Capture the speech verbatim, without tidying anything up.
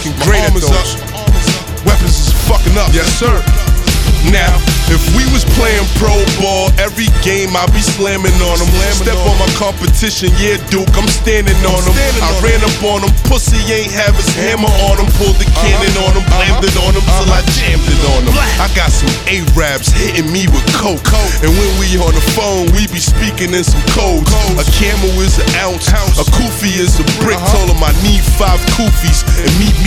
fucking great at those. Weapons is fucking up. Yes, sir. Now, if we was playing pro ball, every game I be slamming on them. Step on my competition, yeah, Duke, I'm standing on them. I ran up on them, pussy ain't have his hammer on him. Pulled the cannon on him, blamed it on him till I jammed it on him. I got some A-Raps hitting me with coke. And when we on the phone, we be speaking in some codes. A camel is an ounce, a kufi is a brick. Told him I need five kufis and meet me